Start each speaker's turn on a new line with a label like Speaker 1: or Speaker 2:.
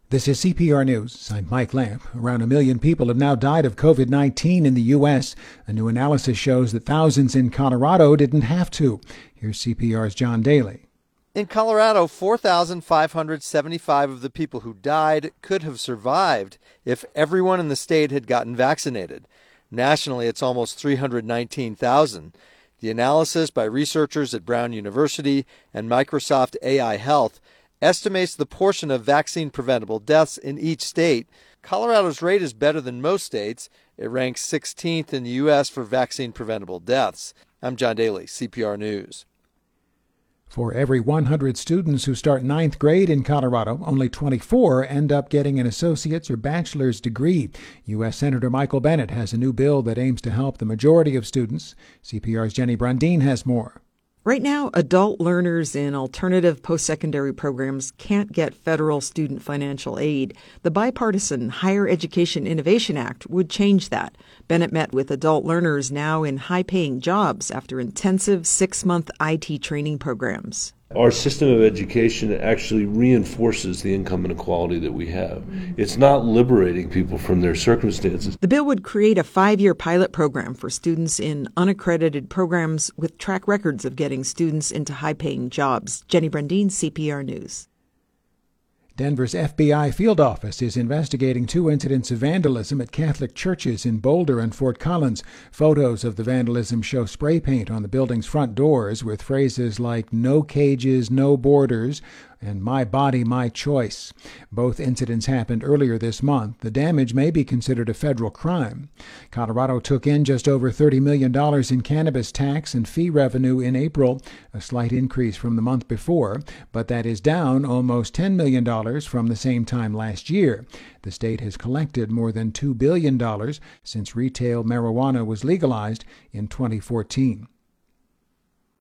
Speaker 1: This is CPR News. I'm Mike Lamp. Around 1 million people have now died of COVID-19 in the U.S. A new analysis shows that thousands in Colorado didn't have to. Here's CPR's John Daly.
Speaker 2: In Colorado, 4,575 of the people who died could have survived if everyone in the state had gotten vaccinated. Nationally, it's almost 319,000. The analysis by researchers at Brown University and Microsoft AI Health estimates the portion of vaccine-preventable deaths in each state. Colorado's rate is better than most states. It ranks 16th in the U.S. for vaccine-preventable deaths. I'm John Daly, CPR News.
Speaker 1: For every 100 students who start ninth grade in Colorado, only 24 end up getting an associate's or bachelor's degree. U.S. Senator Michael Bennet has a new bill that aims to help the majority of students. CPR's Jenny Brundin has more.
Speaker 3: Right now, adult learners in alternative post-secondary programs can't get federal student financial aid. The bipartisan Higher Education Innovation Act would change that. Bennett met with adult learners now in high-paying jobs after intensive 6-month IT training programs.
Speaker 4: Our system of education actually reinforces the income inequality that we have. It's not liberating people from their circumstances.
Speaker 3: The bill would create a 5-year pilot program for students in unaccredited programs with track records of getting students into high-paying jobs. Jenny Brundin, CPR News.
Speaker 1: Denver's FBI field office is investigating 2 incidents of vandalism at Catholic churches in Boulder and Fort Collins. Photos of the vandalism show spray paint on the building's front doors with phrases like "no cages, no borders," and "my body, my choice." Both incidents happened earlier this month. The damage may be considered a federal crime. Colorado took in just over $30 million in cannabis tax and fee revenue in April, a slight increase from the month before, but that is down almost $10 million from the same time last year. The state has collected more than $2 billion since retail marijuana was legalized in 2014.